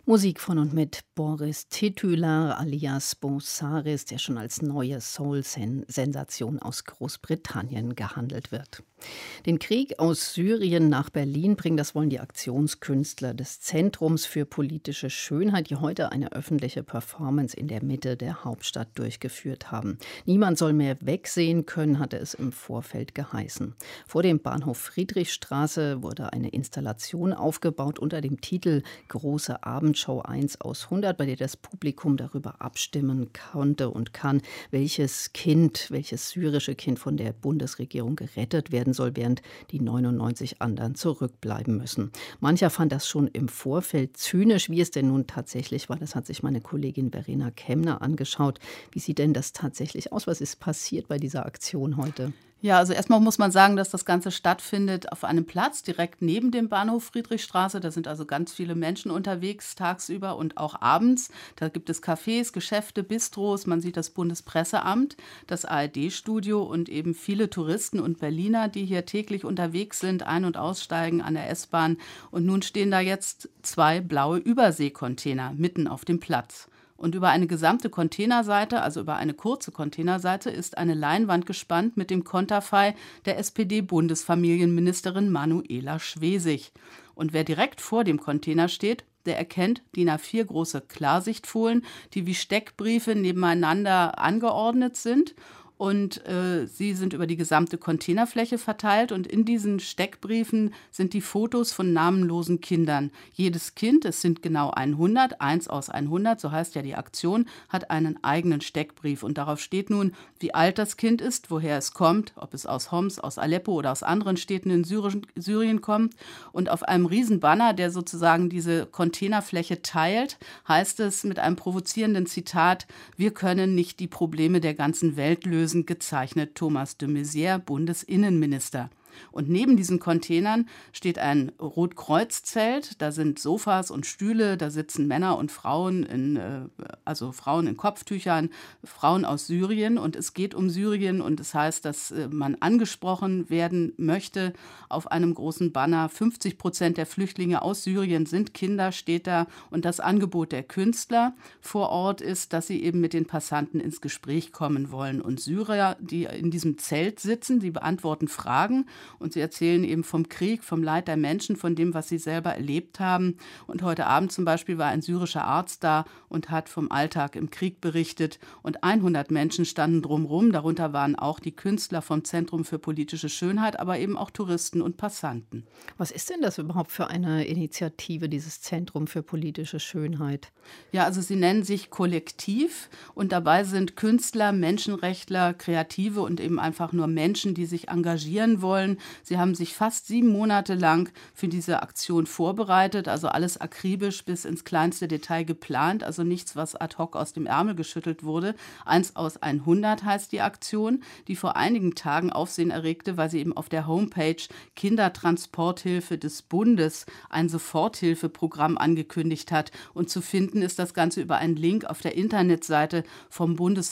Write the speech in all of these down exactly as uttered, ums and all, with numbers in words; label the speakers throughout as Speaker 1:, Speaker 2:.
Speaker 1: Musik von und mit Boris Titüler alias Bo Saris, der schon als neue Soul-Sensation aus Großbritannien gehandelt wird. Den Krieg aus Syrien nach Berlin bringen, das wollen die Aktionskünstler des Zentrums für politische Schönheit, die heute eine öffentliche Performance in der Mitte der Hauptstadt durchgeführt haben. Niemand soll mehr wegsehen können, hatte es im Vorfeld geheißen. Vor dem Bahnhof Friedrichstraße wurde eine Installation aufgebaut unter dem Titel Große Abendshow eins aus hundert, bei der das Publikum darüber abstimmen konnte und kann, welches Kind, welches syrische Kind von der Bundesregierung gerettet werden soll, während die neunundneunzig anderen zurückbleiben müssen. Mancher fand das schon im Vorfeld zynisch. Wie es denn nun tatsächlich war, das hat sich meine Kollegin Verena Kemmner angeschaut. Wie sieht denn das tatsächlich aus? Was ist passiert bei dieser Aktion heute?
Speaker 2: Ja, also erstmal muss man sagen, dass das Ganze stattfindet auf einem Platz direkt neben dem Bahnhof Friedrichstraße. Da sind also ganz viele Menschen unterwegs tagsüber und auch abends. Da gibt es Cafés, Geschäfte, Bistros. Man sieht das Bundespresseamt, das A R D-Studio und eben viele Touristen und Berliner, die hier täglich unterwegs sind, ein- und aussteigen an der S-Bahn. Und nun stehen da jetzt zwei blaue Überseekontainer mitten auf dem Platz. Und über eine gesamte Containerseite, also über eine kurze Containerseite, ist eine Leinwand gespannt mit dem Konterfei der S P D-Bundesfamilienministerin Manuela Schwesig. Und wer direkt vor dem Container steht, der erkennt D I N A vier große Klarsichtfolien, die wie Steckbriefe nebeneinander angeordnet sind. Und äh, sie sind über die gesamte Containerfläche verteilt und in diesen Steckbriefen sind die Fotos von namenlosen Kindern. Jedes Kind, es sind genau hundert, eins aus hundert, so heißt ja die Aktion, hat einen eigenen Steckbrief. Und darauf steht nun, wie alt das Kind ist, woher es kommt, ob es aus Homs, aus Aleppo oder aus anderen Städten in Syrien, Syrien kommt. Und auf einem Riesenbanner, der sozusagen diese Containerfläche teilt, heißt es mit einem provozierenden Zitat: Wir können nicht die Probleme der ganzen Welt lösen, gezeichnet Thomas de Maizière, Bundesinnenminister. Und neben diesen Containern steht ein Rotkreuz-Zelt. Da sind Sofas und Stühle, da sitzen Männer und Frauen, in, also Frauen in Kopftüchern, Frauen aus Syrien. Und es geht um Syrien und es heißt, dass man angesprochen werden möchte auf einem großen Banner. fünfzig Prozent der Flüchtlinge aus Syrien sind Kinder, steht da. Und das Angebot der Künstler vor Ort ist, dass sie eben mit den Passanten ins Gespräch kommen wollen. Und Syrer, die in diesem Zelt sitzen, die beantworten Fragen. Und sie erzählen eben vom Krieg, vom Leid der Menschen, von dem, was sie selber erlebt haben. Und heute Abend zum Beispiel war ein syrischer Arzt da und hat vom Alltag im Krieg berichtet. Und hundert Menschen standen drumherum. Darunter waren auch die Künstler vom Zentrum für politische Schönheit, aber eben auch Touristen und Passanten.
Speaker 1: Was ist denn das überhaupt für eine Initiative, dieses Zentrum für politische Schönheit?
Speaker 2: Ja, also sie nennen sich Kollektiv und dabei sind Künstler, Menschenrechtler, Kreative und eben einfach nur Menschen, die sich engagieren wollen. Sie haben sich fast sieben Monate lang für diese Aktion vorbereitet, also alles akribisch bis ins kleinste Detail geplant, also nichts, was ad hoc aus dem Ärmel geschüttelt wurde. Eins aus hundert heißt die Aktion, die vor einigen Tagen Aufsehen erregte, weil sie eben auf der Homepage Kindertransporthilfe des Bundes ein Soforthilfeprogramm angekündigt hat. Und zu finden ist das Ganze über einen Link auf der Internetseite vom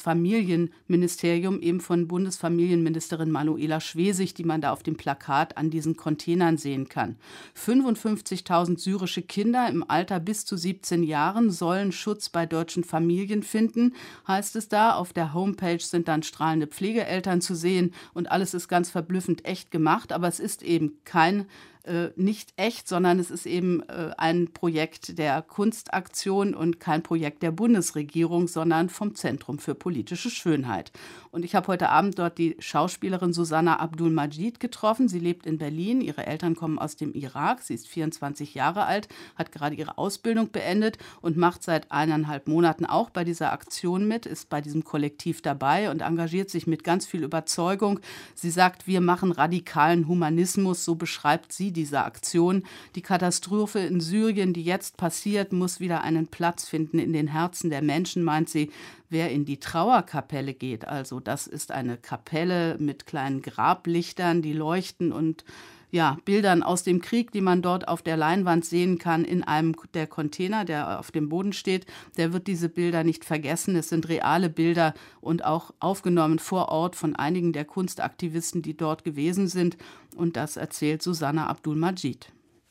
Speaker 2: Bundesfamilienministerium, eben von Bundesfamilienministerin Manuela Schwesig, die man da auf dem Plakat an diesen Containern sehen kann. fünfundfünfzigtausend syrische Kinder im Alter bis zu siebzehn Jahren sollen Schutz bei deutschen Familien finden, heißt es da. Auf der Homepage sind dann strahlende Pflegeeltern zu sehen und alles ist ganz verblüffend echt gemacht, aber es ist eben kein Äh, nicht echt, sondern es ist eben äh, ein Projekt der Kunstaktion und kein Projekt der Bundesregierung, sondern vom Zentrum für politische Schönheit. Und ich habe heute Abend dort die Schauspielerin Susanna Abdul-Majid getroffen. Sie lebt in Berlin. Ihre Eltern kommen aus dem Irak. Sie ist vierundzwanzig Jahre alt, hat gerade ihre Ausbildung beendet und macht seit eineinhalb Monaten auch bei dieser Aktion mit, ist bei diesem Kollektiv dabei und engagiert sich mit ganz viel Überzeugung. Sie sagt, wir machen radikalen Humanismus, so beschreibt sie dieser Aktion. Die Katastrophe in Syrien, die jetzt passiert, muss wieder einen Platz finden in den Herzen der Menschen, meint sie. Wer in die Trauerkapelle geht, also das ist eine Kapelle mit kleinen Grablichtern, die leuchten und ja, Bildern aus dem Krieg, die man dort auf der Leinwand sehen kann, in einem der Container, der auf dem Boden steht, der wird diese Bilder nicht vergessen. Es sind reale Bilder und auch aufgenommen vor Ort von einigen der Kunstaktivisten, die dort gewesen sind. Und das erzählt Susanna Abdul-Majid.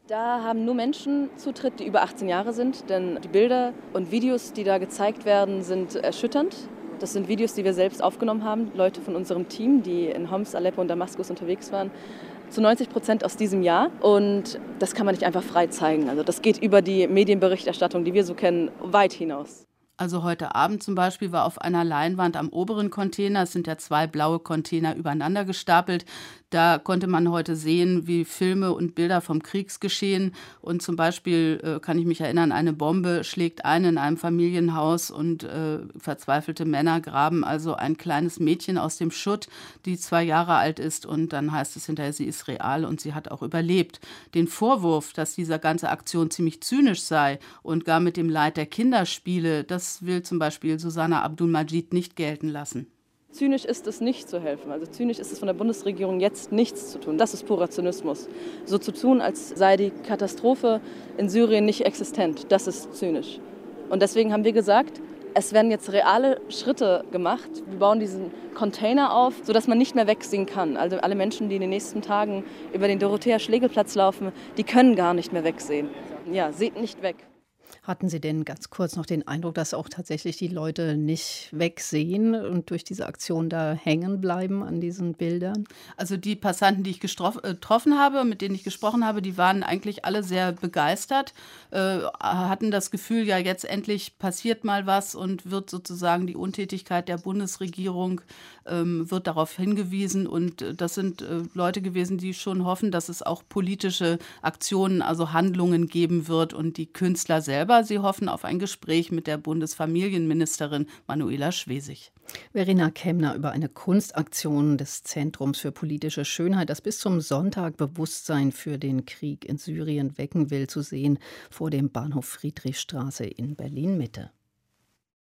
Speaker 3: Da haben nur Menschen Zutritt, die über achtzehn Jahre sind, denn die Bilder und Videos, die da gezeigt werden, sind erschütternd. Das sind Videos, die wir selbst aufgenommen haben, Leute von unserem Team, die in Homs, Aleppo und Damaskus unterwegs waren, zu neunzig Prozent aus diesem Jahr. Und das kann man nicht einfach frei zeigen. Also das geht über die Medienberichterstattung, die wir so kennen, weit hinaus.
Speaker 2: Also heute Abend zum Beispiel war auf einer Leinwand am oberen Container, es sind ja zwei blaue Container übereinander gestapelt, da konnte man heute sehen, wie Filme und Bilder vom Kriegsgeschehen und zum Beispiel äh, kann ich mich erinnern, eine Bombe schlägt ein in einem Familienhaus und äh, verzweifelte Männer graben also ein kleines Mädchen aus dem Schutt, die zwei Jahre alt ist und dann heißt es hinterher, sie ist real und sie hat auch überlebt. Den Vorwurf, dass diese ganze Aktion ziemlich zynisch sei und gar mit dem Leid der Kinder spiele, das will zum Beispiel Susanna Abdul-Majid nicht gelten lassen.
Speaker 3: Zynisch ist es nicht zu helfen. Also zynisch ist es von der Bundesregierung jetzt nichts zu tun. Das ist purer Zynismus. So zu tun, als sei die Katastrophe in Syrien nicht existent, das ist zynisch. Und deswegen haben wir gesagt, es werden jetzt reale Schritte gemacht. Wir bauen diesen Container auf, sodass man nicht mehr wegsehen kann. Also alle Menschen, die in den nächsten Tagen über den Dorothea-Schlegel-Platz laufen, die können gar nicht mehr wegsehen. Ja, seht nicht weg.
Speaker 1: Hatten Sie denn ganz kurz noch den Eindruck, dass auch tatsächlich die Leute nicht wegsehen und durch diese Aktion da hängen bleiben an diesen Bildern?
Speaker 2: Also die Passanten, die ich gestroff, äh, getroffen habe, mit denen ich gesprochen habe, die waren eigentlich alle sehr begeistert, äh, hatten das Gefühl, ja jetzt endlich passiert mal was und wird sozusagen die Untätigkeit der Bundesregierung, ähm, wird darauf hingewiesen. Und äh, das sind äh, Leute gewesen, die schon hoffen, dass es auch politische Aktionen, also Handlungen geben wird und die Künstler selber, sie hoffen auf ein Gespräch mit der Bundesfamilienministerin Manuela Schwesig.
Speaker 1: Verena Kemmner über eine Kunstaktion des Zentrums für politische Schönheit, das bis zum Sonntag Bewusstsein für den Krieg in Syrien wecken will, zu sehen vor dem Bahnhof Friedrichstraße in Berlin-Mitte.